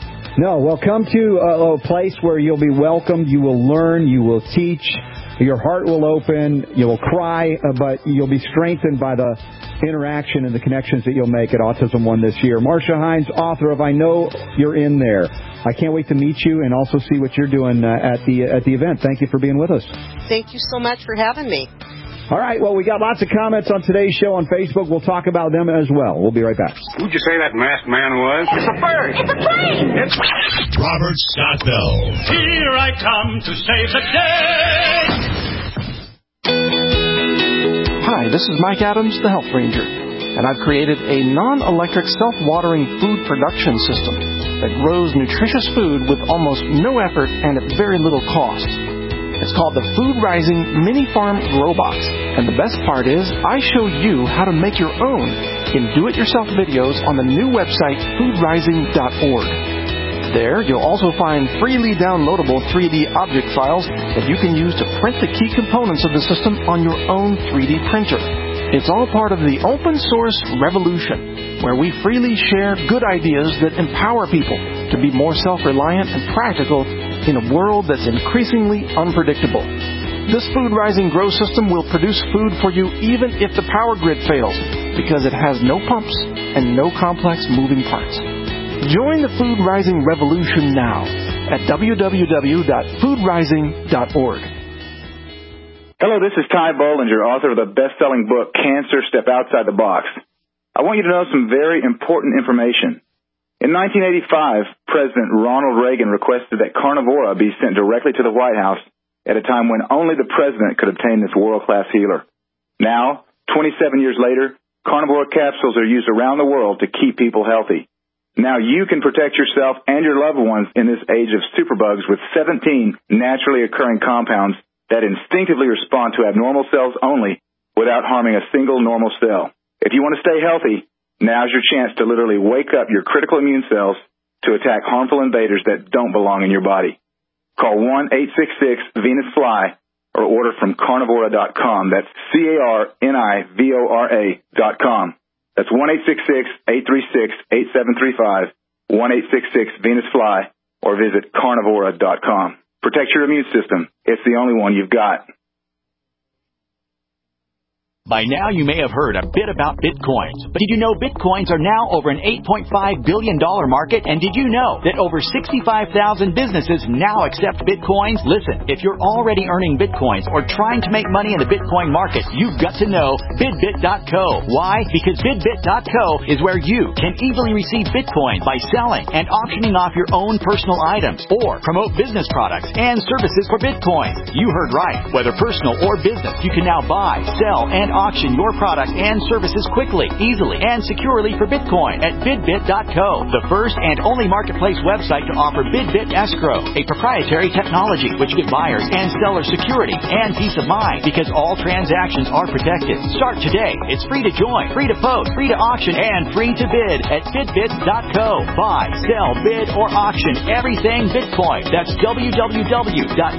I: No, well, come to a, a place where you'll be welcomed, you will learn, you will teach, your heart will open, you will cry, uh, but you'll be strengthened by the interaction and the connections that you'll make at Autism One this year. Marcia Hines, author of I Know You're In There. I can't wait to meet you and also see what you're doing uh, at the at the event. Thank you for being with us.
B: Thank you so much for having me.
I: All right, well, we got lots of comments on today's show on Facebook. We'll talk about them as well. We'll be right back.
H: Who'd you say that masked man was? It's a bird.
K: It's a plane.
H: It's
C: Robert Scott Bell.
H: Here I come to save the day.
D: Hi, this is Mike Adams, the Health Ranger, and I've created a non-electric self-watering food production system that grows nutritious food with almost no effort and at very little cost. It's called the Food Rising Mini Farm Grow Box, and the best part is I show you how to make your own in do-it-yourself videos on the new website food rising dot org. There, you'll also find freely downloadable three D object files that you can use to print the key components of the system on your own three D printer. It's all part of the open source revolution, where we freely share good ideas that empower people to be more self-reliant and practical in a world that's increasingly unpredictable. This Food Rising Grow system will produce food for you even if the power grid fails, because it has no pumps and no complex moving parts. Join the Food Rising revolution now at w w w dot food rising dot org.
E: Hello, this is Ty Bollinger, author of the best-selling book, Cancer, Step Outside the Box. I want you to know some very important information. In nineteen eighty-five, President Ronald Reagan requested that Carnivora be sent directly to the White House at a time when only the president could obtain this world-class healer. Now, twenty-seven years later, Carnivora capsules are used around the world to keep people healthy. Now you can protect yourself and your loved ones in this age of superbugs with seventeen naturally occurring compounds that instinctively respond to abnormal cells only without harming a single normal cell. If you want to stay healthy, now's your chance to literally wake up your critical immune cells to attack harmful invaders that don't belong in your body. Call one eight six six Venus Fly or order from carnivora dot com. That's C A R N I V O R A dot com. That's one eight six six, eight three six, eight seven three five, one eight six six Venus Fly, or visit carnivora dot com. Protect your immune system. It's the only one you've got.
V: By now, you may have heard a bit about Bitcoins. But did you know Bitcoins are now over an eight point five billion dollars market? And did you know that over sixty-five thousand businesses now accept Bitcoins? Listen, if you're already earning Bitcoins or trying to make money in the Bitcoin market, you've got to know Bidbit dot co. Why? Because Bidbit dot co is where you can easily receive Bitcoin by selling and auctioning off your own personal items or promote business products and services for Bitcoin. You heard right. Whether personal or business, you can now buy, sell, and auction your product and services quickly, easily, and securely for Bitcoin at bidbit dot co, the first and only marketplace website to offer BidBit Escrow, a proprietary technology which gives buyers and sellers security and peace of mind because all transactions are protected. Start today. It's free to join, free to post, free to auction, and free to bid at bidbit dot co. Buy, sell, bid, or auction everything Bitcoin. That's w w w dot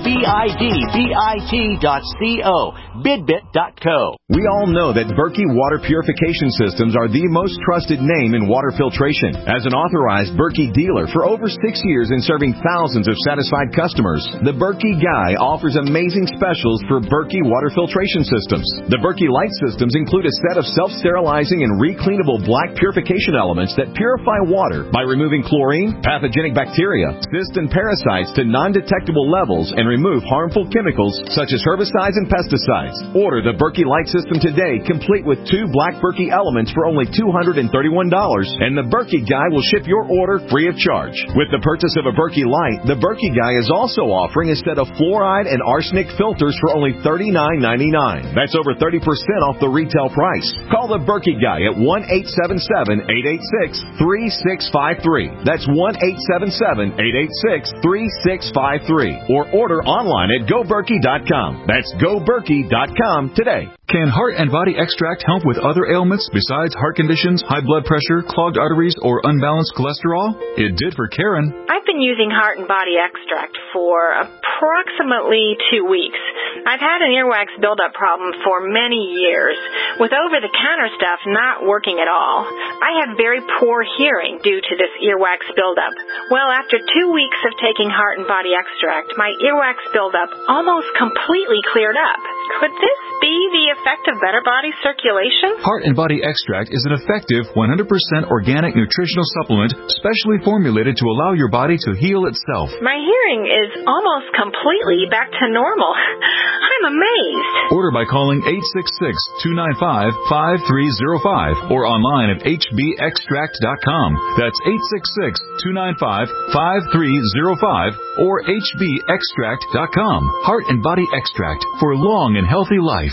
V: bidbit dot co. bidbit dot co.
F: We all know that Berkey Water Purification Systems are the most trusted name in water filtration. As an authorized Berkey dealer for over six years in serving thousands of satisfied customers, the Berkey Guy offers amazing specials for Berkey water filtration systems. The Berkey Light systems include a set of self-sterilizing and recleanable black purification elements that purify water by removing chlorine, pathogenic bacteria, cysts, and parasites to non-detectable levels and remove harmful chemicals such as herbicides and pesticides. Order the Berkey Light system today, complete with two black Berkey elements for only two hundred thirty-one dollars, and the Berkey Guy will ship your order free of charge. With the purchase of a Berkey Light, the Berkey Guy is also offering a set of fluoride and arsenic filters for only thirty-nine ninety-nine. That's over thirty percent off the retail price. Call the Berkey Guy at one eight seven seven, eight eight six, three six five three. That's one eight seven seven, eight eight six, three six five three. Or order online at go berkey dot com. That's go berkey dot com today.
G: Can Heart and Body Extract help with other ailments besides heart conditions, high blood pressure, clogged arteries, or unbalanced cholesterol? It did for Karen.
U: I've been using Heart and Body Extract for approximately two weeks. I've had an earwax buildup problem for many years, with over-the-counter stuff not working at all. I had very poor hearing due to this earwax buildup. Well, after two weeks of taking Heart and Body Extract, my earwax buildup almost completely cleared up. Could this be the effect of better body circulation?
G: Heart and Body Extract is an effective one hundred percent organic nutritional supplement specially formulated to allow your body to heal itself.
U: My hearing is almost completely back to normal. I'm amazed.
G: Order by calling eight six six, two nine five, five three zero five or online at h b extract dot com. That's eight six six, two nine five, five three zero five or h b extract dot com. Heart and Body Extract for long and healthy life.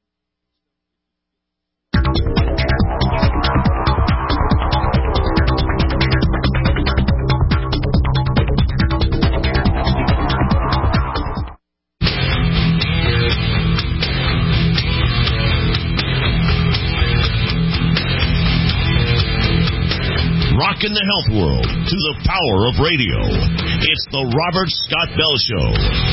C: Rockin' the health world to the power of radio. It's the Robert Scott Bell Show.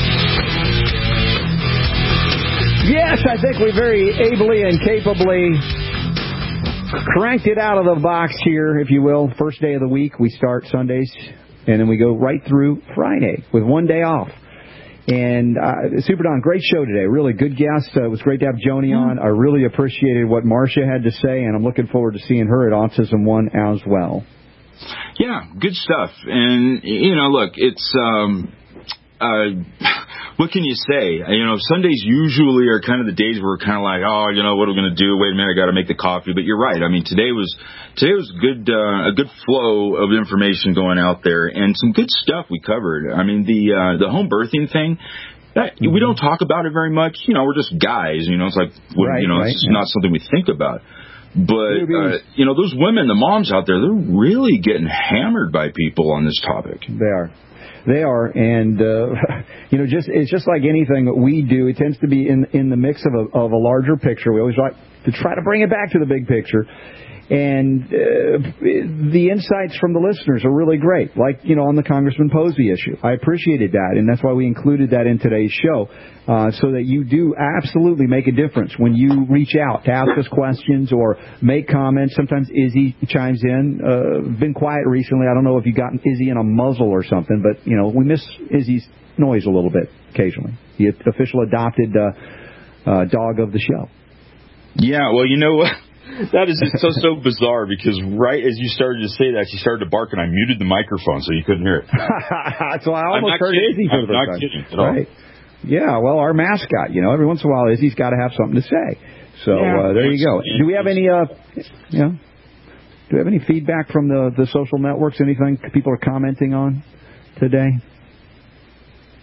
I: Yes, I think we very ably and capably cranked it out of the box here, if you will. First day of the week, we start Sundays, and then we go right through Friday with one day off. And uh, Super Don, great show today. Really good guest. Uh, it was great to have Joni on. I really appreciated what Marcia had to say, and I'm looking forward to seeing her at Autism One as well.
Q: Yeah, good stuff. And, you know, look, it's, um, uh, what can you say? You know, Sundays usually are kind of the days where we're kind of like, oh, you know, what are we going to do? Wait a minute, I got to make the coffee. But you're right. I mean, today was today was good, uh, a good flow of information going out there, and some good stuff we covered. I mean, the uh, the home birthing thing. That, mm-hmm. We don't talk about it very much. You know, we're just guys. You know, it's like, right, you know, right, it's yeah. not something we think about. But, uh, you know, those women, the moms out there, they're really getting hammered by people on this topic.
I: They are. They are. And, uh, you know, just it's just like anything that we do. It tends to be in in the mix of a, of a larger picture. We always like to try to bring it back to the big picture. And uh, the insights from the listeners are really great, like, you know, on the Congressman Posey issue. I appreciated that, and that's why we included that in today's show, uh, so that you do absolutely make a difference when you reach out to ask us questions or make comments. Sometimes Izzy chimes in. Uh, been quiet recently. I don't know if you got Izzy in a muzzle or something, but, you know, we miss Izzy's noise a little bit occasionally. The official adopted uh, uh, dog of the show.
Q: Yeah, well, you know what? That is just so, so bizarre, because right as you started to say that, she started to bark, and I muted the microphone so you couldn't hear it.
I: So I almost heard Izzy for the
Q: first time. I'm not
I: time.
Q: kidding at all.
I: Right. Yeah, well, our mascot, you know, every once in a while, Izzy's got to have something to say. So
Q: yeah,
I: uh, there you go. Do we have any, uh, you know, do we have any feedback from the, the social networks, anything people are commenting on today?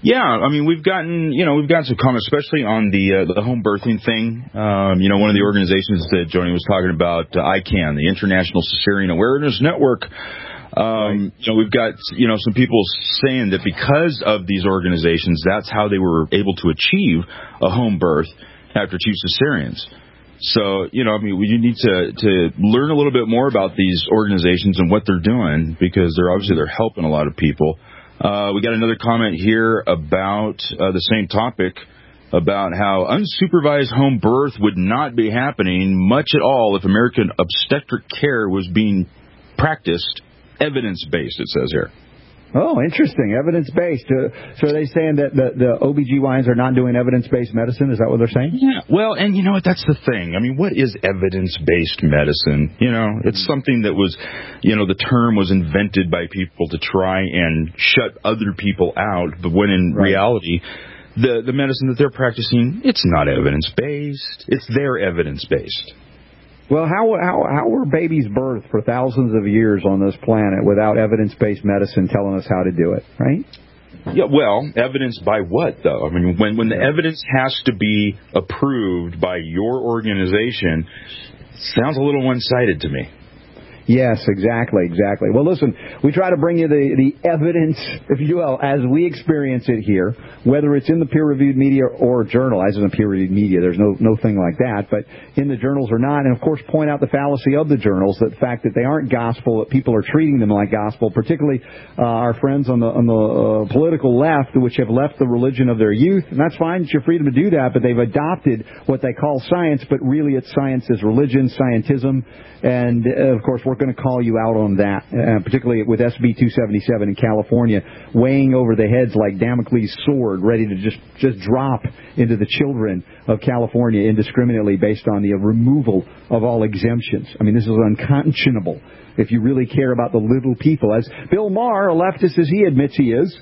Q: Yeah, I mean, we've gotten, you know, we've gotten some comments, especially on the uh, the home birthing thing. Um, you know, one of the organizations that Joni was talking about, uh, I CAN, the International Cesarean Awareness Network. Um, right. You know, we've got, you know, some people saying that because of these organizations, that's how they were able to achieve a home birth after two cesareans. So, you know, I mean, you need to, to learn a little bit more about these organizations and what they're doing, because they're obviously they're helping a lot of people. Uh, we got another comment here about uh, the same topic, about how unsupervised home birth would not be happening much at all if American obstetric care was being practiced evidence-based, it says here.
I: Oh, interesting. Evidence-based. Uh, so are they saying that the, the O B G Y Ns are not doing evidence-based medicine? Is that what they're saying?
Q: Yeah. Well, and you know what? That's the thing. I mean, what is evidence-based medicine? You know, it's something that was, you know, the term was invented by people to try and shut other people out. But when in right. reality, the, the medicine that they're practicing, it's not evidence-based. It's their evidence-based.
I: Well, how how how were babies birthed for thousands of years on this planet without evidence-based medicine telling us how to do it, right?
Q: Yeah, well, evidence by what, though? I mean, when when the evidence has to be approved by your organization, it sounds a little one-sided to me.
I: Yes, exactly, exactly. Well, listen, we try to bring you the, the evidence, if you will, as we experience it here, whether it's in the peer-reviewed media or journal. As in the peer-reviewed media, there's no no thing like that, but in the journals or not. And, of course, point out the fallacy of the journals, the fact that they aren't gospel, that people are treating them like gospel, particularly uh, our friends on the on the uh, political left, which have left the religion of their youth. And that's fine, it's your freedom to do that, but they've adopted what they call science, but really it's science as religion, scientism. And, uh, of course, we're going to call you out on that, uh, particularly with S B two seventy-seven in California, weighing over the heads like Damocles' sword, ready to just, just drop into the children of California indiscriminately based on the removal of all exemptions. I mean, this is unconscionable if you really care about the little people. As Bill Maher, a leftist as he admits he is,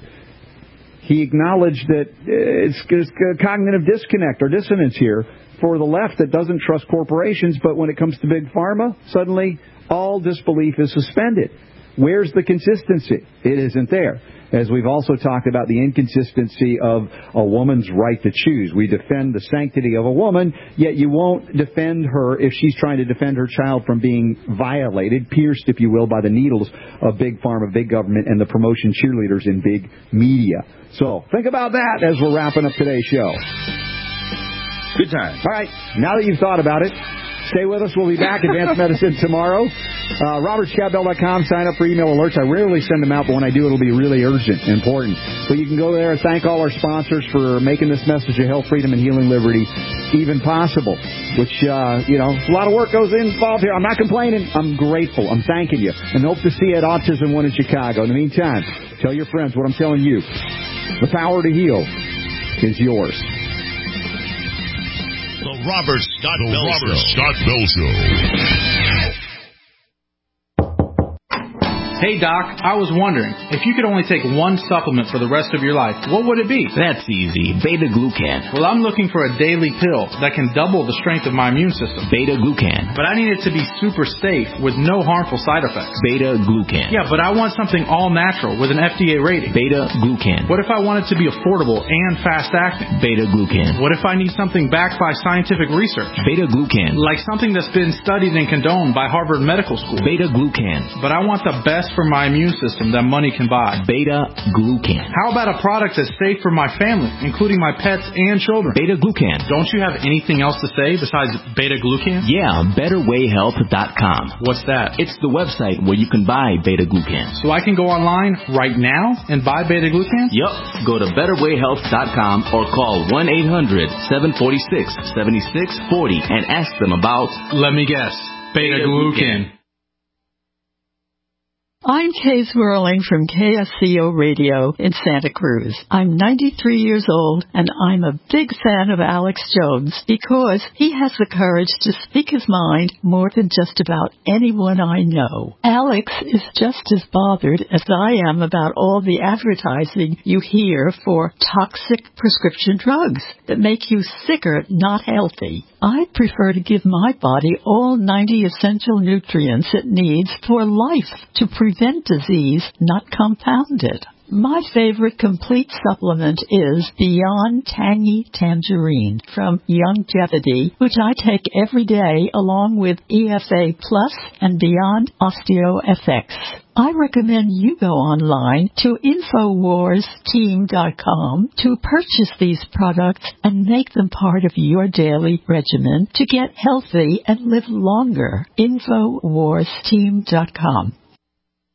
I: he acknowledged that it's, it's a cognitive disconnect or dissonance here for the left that doesn't trust corporations, but when it comes to big pharma, suddenly all disbelief is suspended. Where's the consistency? It isn't there. As we've also talked about the inconsistency of a woman's right to choose. We defend the sanctity of a woman, yet you won't defend her if she's trying to defend her child from being violated, pierced, if you will, by the needles of big pharma, big government, and the promotion cheerleaders in big media. So think about that as we're wrapping up today's show.
Q: Good time.
I: All right. Now that you've thought about it, stay with us. We'll be back. Advanced Medicine tomorrow. Uh, Robert Scott Bell dot com. Sign up for email alerts. I rarely send them out, but when I do, it'll be really urgent, important. So you can go there and thank all our sponsors for making this message of health, freedom, and healing liberty even possible, which, uh, you know, a lot of work goes involved here. I'm not complaining. I'm grateful. I'm thanking you. And hope to see you at Autism One in Chicago. In the meantime, tell your friends what I'm telling you. The power to heal is yours.
C: The Robert Scott the Bell Robert Show. Scott Bell Show.
J: Hey, Doc, I was wondering, if you could only take one supplement for the rest of your life, what would it be?
L: That's easy. Beta-glucan.
J: Well, I'm looking for a daily pill that can double the strength of my immune system.
L: Beta-glucan.
J: But I need it to be super safe with no harmful side effects.
L: Beta-glucan.
J: Yeah, but I want something all-natural with an F D A rating.
L: Beta-glucan.
J: What if I want it to be affordable and fast-acting?
L: Beta-glucan.
J: What if I need something backed by scientific research?
L: Beta-glucan.
J: Like something that's been studied and condoned by Harvard Medical School.
L: Beta-glucan.
J: But I want the best for my immune system that money can buy.
L: Beta-glucan.
J: How about a product that's safe for my family, including my pets and children?
L: Beta-glucan.
J: Don't you have anything else to say besides beta-glucan?
L: Yeah, better way health dot com.
J: What's that?
L: It's the website where you can buy beta-glucan.
J: So I can go online right now and buy beta-glucan?
L: Yup. Go to better way health dot com or call one eight hundred seven four six seven six four zero and ask them about...
J: Let me guess. Beta-glucan.
M: I'm Kay Swirling from K S C O Radio in Santa Cruz. I'm ninety-three years old, and I'm a big fan of Alex Jones because he has the courage to speak his mind more than just about anyone I know. Alex is just as bothered as I am about all the advertising you hear for toxic prescription drugs that make you sicker, not healthy. I prefer to give my body all ninety essential nutrients it needs for life to prevent disease, not compound it. My favorite complete supplement is Beyond Tangy Tangerine from Youngevity, which I take every day along with E F A Plus and Beyond OsteoFX. I recommend you go online to Infowars Team dot com to purchase these products and make them part of your daily regimen to get healthy and live longer. Infowars Team dot com.